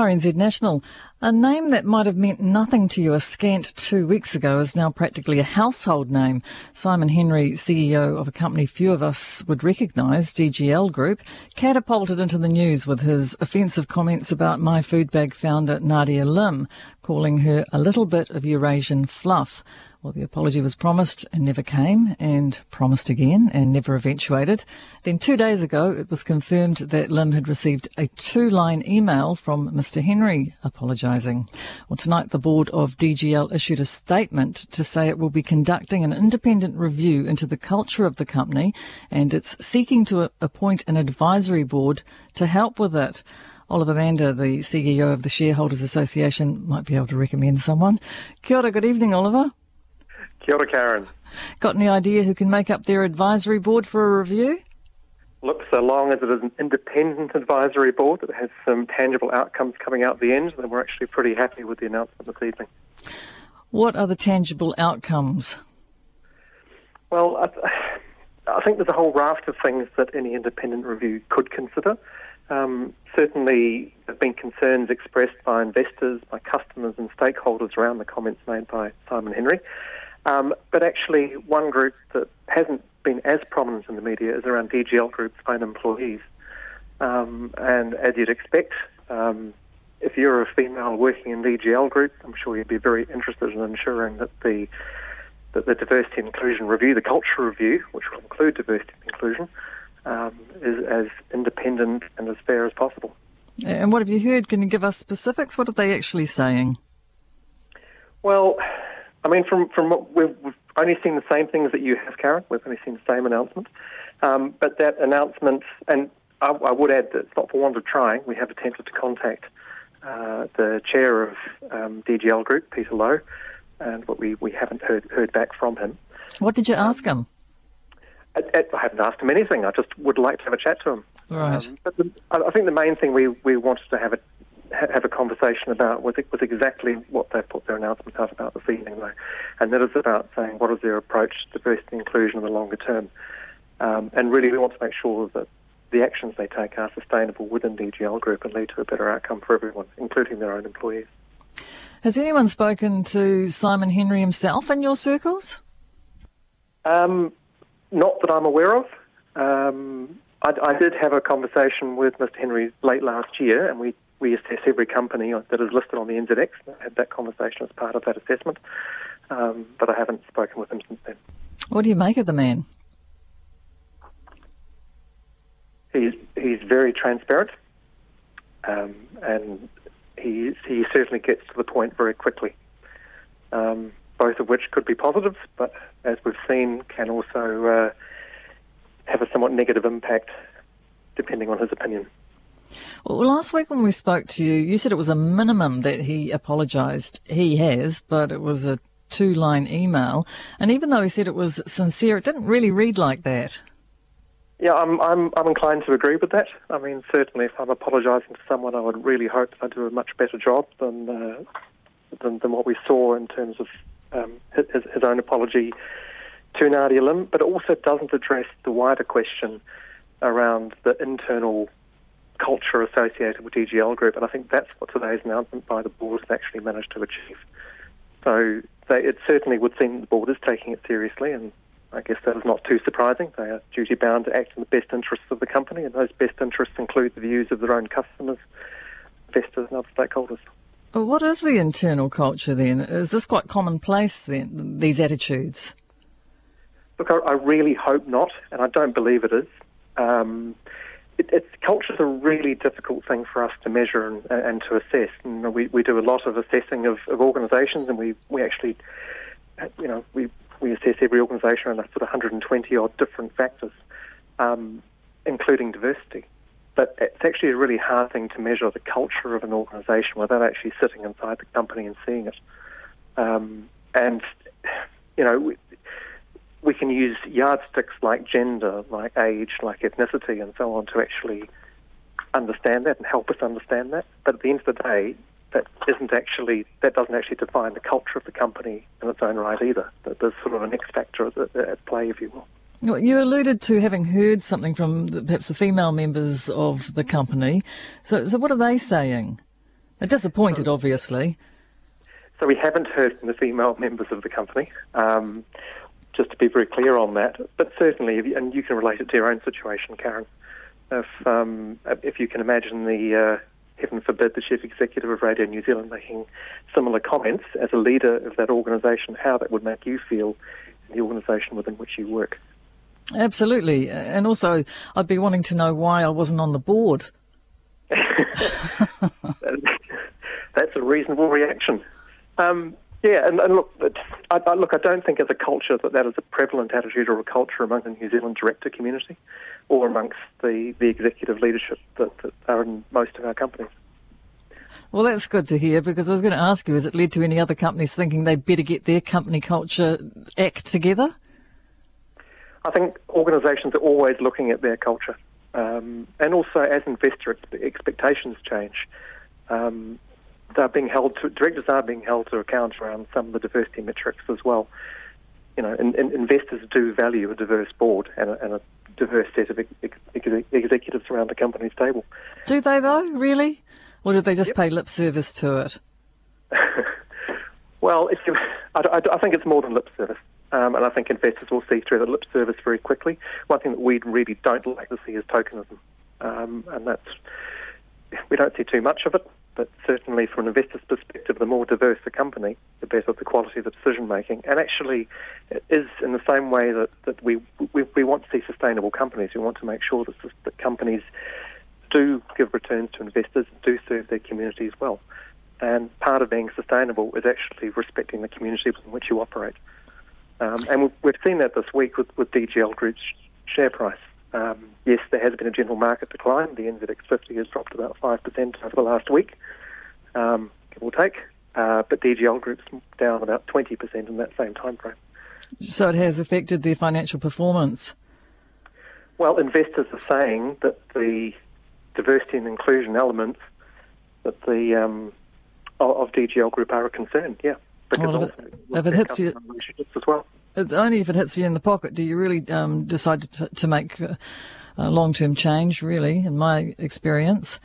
RNZ National. A name that might have meant nothing to you a scant 2 weeks ago is now practically a household name. Simon Henry, CEO of a company few of us would recognise, DGL Group, catapulted into the news with his offensive comments about My Food Bag founder Nadia Lim, calling her a little bit of Eurasian fluff. Well, the apology was promised and never came, and promised again and never eventuated. Then 2 days ago, it was confirmed that Lim had received a 2-line email from Mr. Henry apologising. Well, tonight the board of DGL issued a statement to say it will be conducting an independent review into the culture of the company, and it's seeking to appoint an advisory board to help with it. Oliver Mander, the CEO of the Shareholders Association, might be able to recommend someone. Kia ora, good evening, Oliver. Kia ora, Karen. Got any idea who can make up their advisory board for a review? Look, so long as it is an independent advisory board that has some tangible outcomes coming out at the end, then we're actually pretty happy with the announcement this evening. What are the tangible outcomes? Well, I think there's a whole raft of things that any independent review could consider. Certainly, there have been concerns expressed by investors, by customers and stakeholders around the comments made by Simon Henry. But actually, one group that hasn't been as prominent in the media is around DGL Group's own employees. And as you'd expect, if you're a female working in DGL Group, I'm sure you'd be very interested in ensuring that the diversity and inclusion review, the culture review, which will include diversity and inclusion, is as independent and as fair as possible. And what have you heard? Can you give us specifics? What are they actually saying? Well, I mean, from what we've only seen the same things that you have, Karen. We've only seen the same announcement. But that announcement, and I would add that it's not for want of trying. We have attempted to contact the chair of DGL Group, Peter Lowe, and we haven't heard back from him. What did you ask him? I haven't asked him anything. I just would like to have a chat to him. Right. But I think the main thing we wanted to have a conversation about was exactly what they put their announcement out about this evening, though, and that is about saying what is their approach to diversity and inclusion in the longer term. And really, we want to make sure that the actions they take are sustainable within DGL Group and lead to a better outcome for everyone, including their own employees. Has anyone spoken to Simon Henry himself in your circles? Not that I'm aware of. I did have a conversation with Mr. Henry late last year, and we assess every company that is listed on the NZX. I had that conversation as part of that assessment, but I haven't spoken with him since then. What do you make of the man? He's very transparent, and he certainly gets to the point very quickly, both of which could be positives, but as we've seen, can also have a somewhat negative impact depending on his opinion. Well, last week when we spoke to you, you said it was a minimum that he apologised. He has, but it was a 2-line email. And even though he said it was sincere, it didn't really read like that. Yeah, I'm inclined to agree with that. I mean, certainly if I'm apologising to someone, I would really hope that I do a much better job than what we saw in terms of his own apology to Nadia Lim. But it also doesn't address the wider question around the internal culture associated with DGL Group, and I think that's what today's announcement by the board has actually managed to achieve. So it certainly would seem the board is taking it seriously, and I guess that is not too surprising. They are duty-bound to act in the best interests of the company, and those best interests include the views of their own customers, investors and other stakeholders. Well, what is the internal culture then? Is this quite commonplace then, these attitudes? Look, I really hope not, and I don't believe it is. Culture is a really difficult thing for us to measure and to assess. And we do a lot of assessing of organisations, and we actually, we assess every organisation on sort of 120 odd different factors, including diversity. But it's actually a really hard thing to measure the culture of an organisation without actually sitting inside the company and seeing it. We can use yardsticks like gender, like age, like ethnicity and so on to actually understand that and help us understand that. But at the end of the day, that doesn't actually define the culture of the company in its own right either. There's sort of an X factor at play, if you will. Well, you alluded to having heard something from perhaps the female members of the company. So what are they saying? Disappointed, obviously. So we haven't heard from the female members of the company, just to be very clear on that. But certainly, and you can relate it to your own situation, Karen, if you can imagine the, heaven forbid, the chief executive of Radio New Zealand making similar comments as a leader of that organisation, how that would make you feel in the organisation within which you work. Absolutely. And also, I'd be wanting to know why I wasn't on the board. That's a reasonable reaction. And look, I don't think as a culture that is a prevalent attitude or a culture among the New Zealand director community or amongst the executive leadership that are in most of our companies. Well, that's good to hear, because I was going to ask you, has it led to any other companies thinking they'd better get their company culture act together? I think organisations are always looking at their culture. And also, as investor expectations change, directors are being held to account around some of the diversity metrics as well. You know, and investors do value a diverse board and a diverse set of executives around the company's table. Do they, though, really? Or do they just pay lip service to it? Well, I think it's more than lip service. And I think investors will see through the lip service very quickly. One thing that we really don't like to see is tokenism. And we don't see too much of it, but certainly from an investor's perspective, the more diverse the company, the better the quality of the decision-making. And actually, it is in the same way that we want to see sustainable companies. We want to make sure that companies do give returns to investors, do serve their communities well. And part of being sustainable is actually respecting the communities in which you operate. And we've seen that this week with DGL Group's share price. Yes, there has been a general market decline. The NZX 50 has dropped about 5% over the last week, give or take. But DGL Group's down about 20% in that same time frame. So it has affected their financial performance? Well, investors are saying that the diversity and inclusion elements that of DGL Group are a concern, yeah. Well, if it hits you, as well. It's only if it hits you in the pocket do you really decide to make a long-term change, really, in my experience.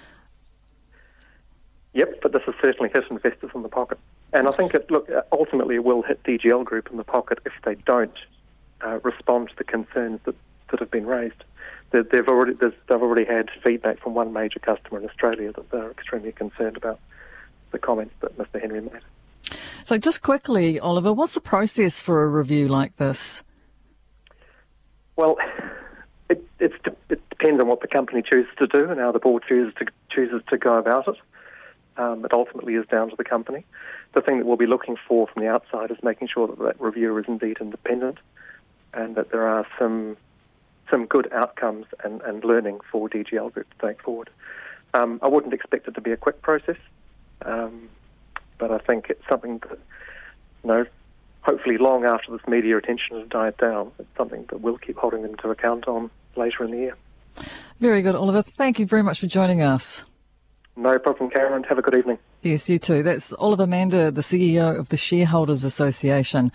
Yep, but this has certainly hit investors in the pocket. And I think, ultimately it will hit DGL Group in the pocket if they don't respond to the concerns that have been raised. They've already had feedback from one major customer in Australia that they're extremely concerned about the comments that Mr. Henry made. So just quickly, Oliver, what's the process for a review like this? Well, it depends on what the company chooses to do and how the board chooses to go about it. It ultimately is down to the company. The thing that we'll be looking for from the outside is making sure that reviewer is indeed independent and that there are some good outcomes and learning for DGL Group to take forward. I wouldn't expect it to be a quick process. But I think it's something that, hopefully long after this media attention has died down, it's something that we'll keep holding them to account on later in the year. Very good, Oliver. Thank you very much for joining us. No problem, Karen. Have a good evening. Yes, you too. That's Oliver Mander, the CEO of the Shareholders Association.